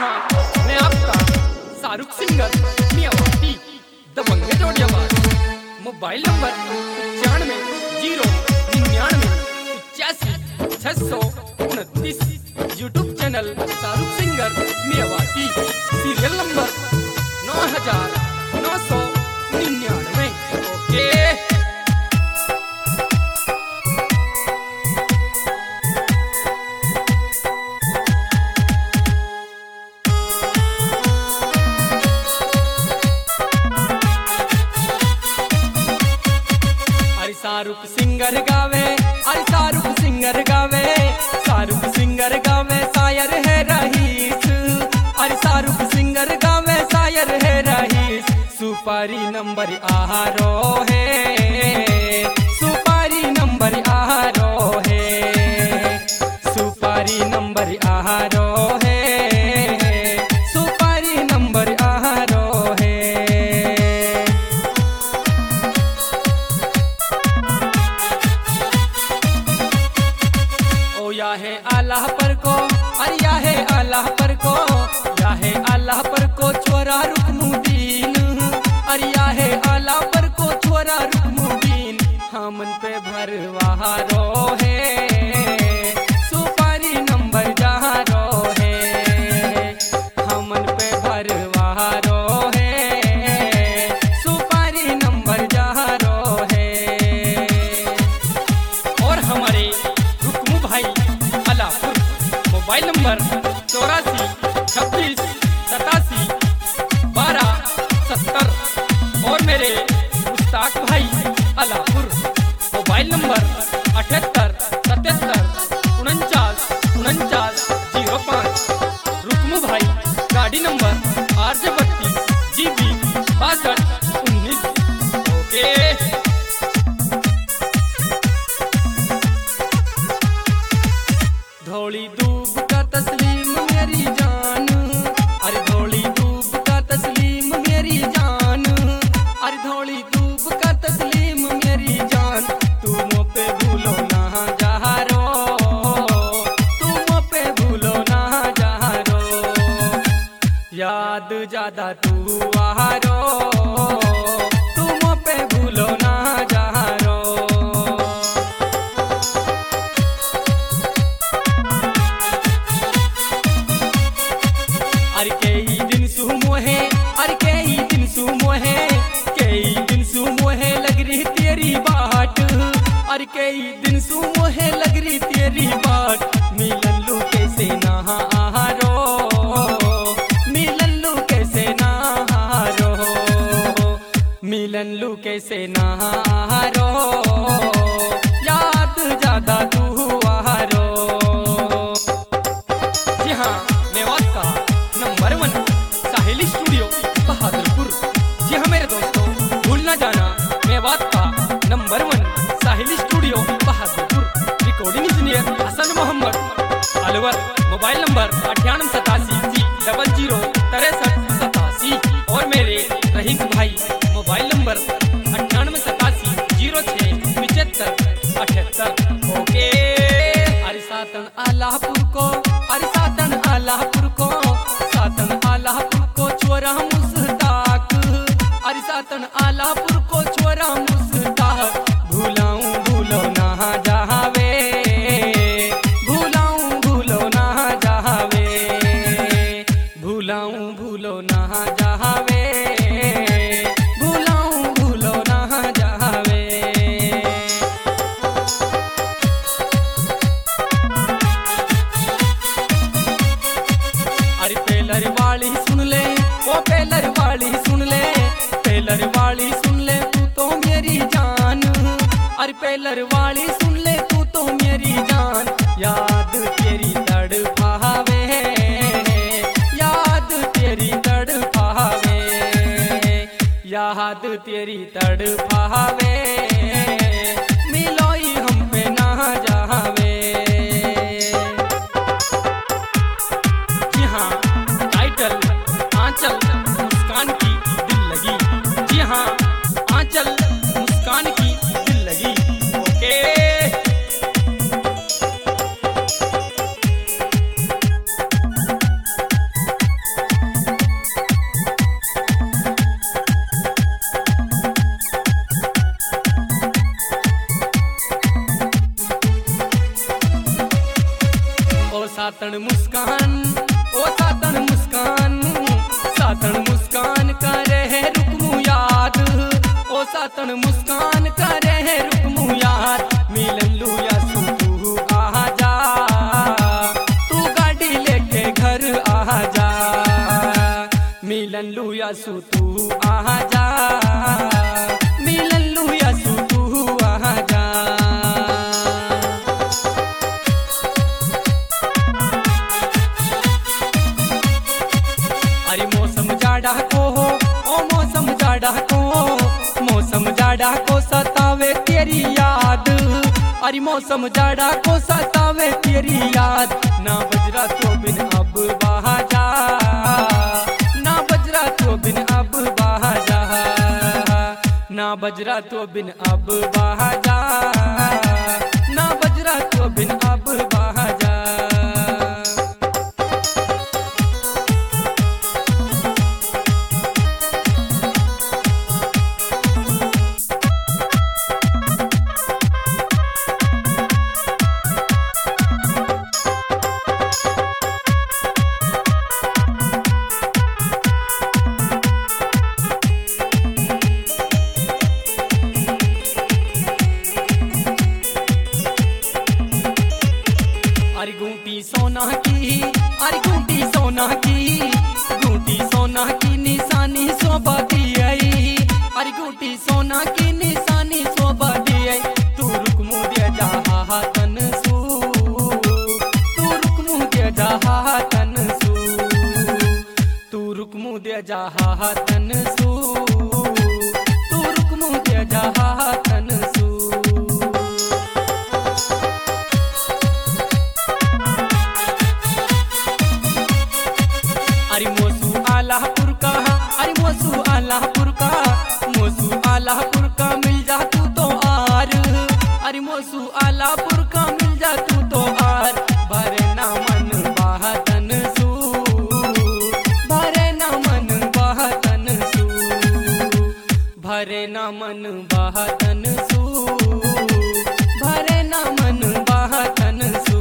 हाँ, मैं आपका शाहरुख सिंगर मियावाटी दबंगे जोड़ी आवाज। Mobile number 95 YouTube channel Shahrukh singer मियावाटी। Serial number 9999। Okay. Shahrukh singer गावे, अरे शाहरुख सिंगर गावे, शाहरुख सिंगर गावे शायर है रहीस। अरे शाहरुख सिंगर गावे शायर है रहीस। सुपारी नंबर आरो है, सुपारी नंबर आरो है, सुपारी नंबर आरो है, सुपारी नंबर आरो है। या है अल्लाह पर को, अरे या है अल्लाह पर को, या है अल्लाह पर को छोरा रुकमुद्दीन। अरे या है अल्लाह पर को छोरा रुकमुद्दीन। हमन पे भरवारो है, सुपारी नंबर जहारो है, हमन पे भरवारो है, सुपारी नंबर जहारो है। और हमारे रुकमू भाई अलापुर, मोबाइल नंबर 84 26 87 12 70। और मेरे मुस्ताक भाई अलापुर, मोबाइल नंबर 78 77 49 49 05। रुकमू भाई गाड़ी नंबर RJ 32 GB 62 19। ओके। धौली दूब का तस्लीम मेरी जान, अरे धौली दूब का तस्लीम मेरी जान, अरे धौली दूब का तस्लीम मेरी जान। तुम पे भूलो ना जहारो, तुम पे भूलो ना जहारो, याद ज्यादा तू आहारो, तुम पे भूलो ना जहारो। अरे कई दिन सुमोहे, अरे कई दिन सुमोहे, कई दिन सुमोहे लग रही तेरी बाट। अरे कई दिन सुमोहे लग रही तेरी बाट। मिलन लू कैसे ना हारो, मिलन लू कैसे ना हारो, मिलन लू कैसे ना हारो, याद ज्यादा तू हारो। जी हाँ, मेवात का नंबर 1 साहिल स्टूडियो बहादुरपुर। जी हाँ मेरे दोस्तों, भूल ना जाना मेवात का number 1 Sahil studio Bahadurpur. Recording engineer Hasan Mohammad Alwar. Mobile number 9887 00 63 87। और मेरे रहीम भाई, मोबाइल नंबर 9887 06 75 78। ओके। अरे सातन अल्लाहपुर को, अरे सातन अल्लाहपुर को, सातन अल्लाहपुर को छोरा मुस्ताक। अरे सातन अल्लाहपुर को छोरा मुस्ताक। भूलाऊं भूलो ना जावे, भूलाऊं भूलो ना जावे, भूलाऊं भूलो ना जावे, भूलाऊं भूलो ना जावे। अरे पेलर वाली सुन ले, ओ पेलर वाली सुन ले, पेलर वाली सुन ले तू तो मेरी जान। अरे पेलर वाली सुन ले तू तो मेरी जान। याद तेरी तड़पावे, याद तेरी तड़पावे, याद तेरी तड़पावे, मिलोई हम पे ना जावे। जी हाँ, टाइटल आंचल मुस्कान की दिल लगी। जी हाँ, आंचल मुस्कान की दिल लगी। ओके। सातन मुस्कान ओ सातन मुस्कान, सातन मुस्कान करे है रुकमू याद, ओ सातन मुस्कान करे है रुकमू याद। मिलन लुया सू तू आ जा, तू गाड़ी लेके घर आ जा, मिलन लुया सू तू आ जा, मिलन लुया सू तू आ जा। अरे मौसम जाड़ा को हो ओ मौसम जाड़ा को, मौसम जाड़ा को सतावे तेरी याद, अरे मौसम जाड़ा को सतावे तेरी याद। ना बजरा तो बिन अब बहा जा, ना बजरा तो बिन अब बहा जा, ना बजरा तो बिन अब बहा जा, ना बजरा तो बिन अब बहा जा। अरे गुंटी सोना की, अरे गुंटी सोना की, गुंटी सोना की निशानी शोभा दी आई, अरे गुंटी सोना की निशानी शोभा दी आई। तू रुक मुझे जहा तन सू, तू रुक मुझे जहा तन सू, तू रुक मुझे जहा तन सू, तू रुक मुझे जहा तन सू। अरे मोसू आलापुर का, अरे मोसू आलापुर का, मोसू आलापुर का मिल जा तू तो आर, अरे मोसू आलापुर का मिल जा तू तो आर। भरे ना मन बाहतन सू, भरे ना मन बाहतन सू, भरे ना मन बाहतन सू, भरे ना मन बाहतन सू।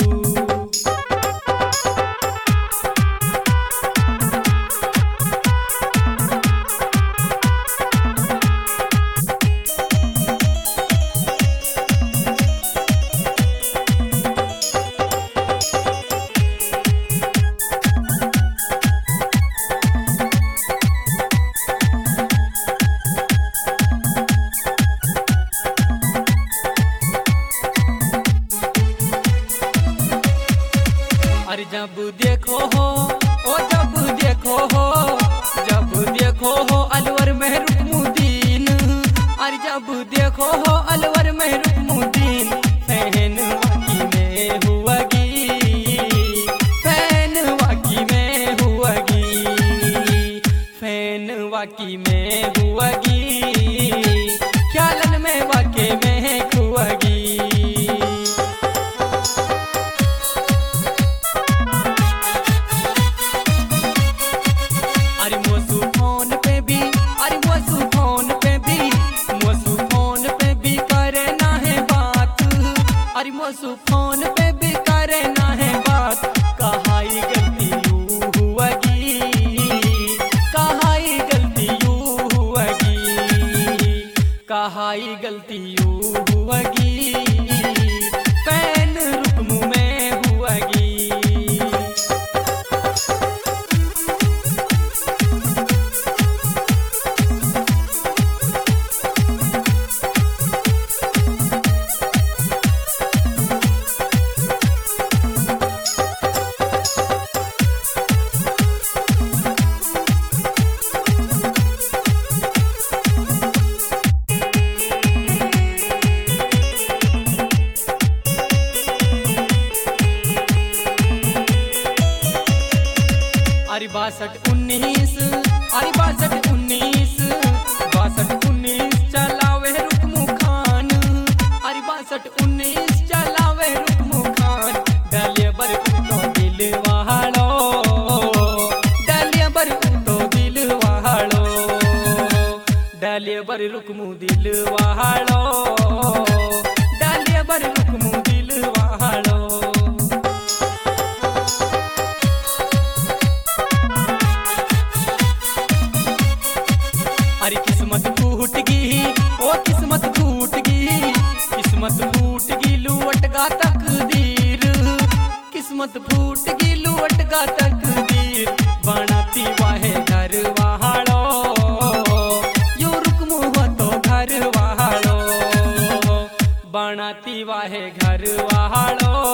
अरे जब देखो हो ओ जब देखो हो, जब देखो हो अलवर में रुकमुद्दीन, अरे जब देखो हो अलवर में रुकमुद्दीन। फैन वाकी में हुआगी, फैन वाकी में हुआगी, फैन वाकी में हुआगी, ख्यालन में वाके में खुआगी। अरे मोसू फोन पे भी, अरे मोसू फोन पे भी, मोसू फोन पे भी करे ना है बात, अरे मोसू फोन पे भी करे ना है बात। कहाई गलती यूं हुआगी, कहाई गलती यूं हुआगी, कहाई गलती यूं हुआगी, फैन रुकमू में हुआगी। अरे 62-19, अरे 62-19, 62-19 चलावे रुकमू खान, अरे 62-19 चलावे रुकमू खान। डालिया बर तो दिल वहाड़ो, डालिया बर तो दिल वहाड़ो, डालिया बर रुकमू दिल वहाड़ो, डालिया बर रुकमू दिल वहाड़ो। किस्मत फूट गी लुवटगा तकदीर, किस्मत फूट गी लुवटगा तकदीर, बनाती वाहे घर वालो यो रुकमो तो घर वालो, बनाती वाहे घर वालो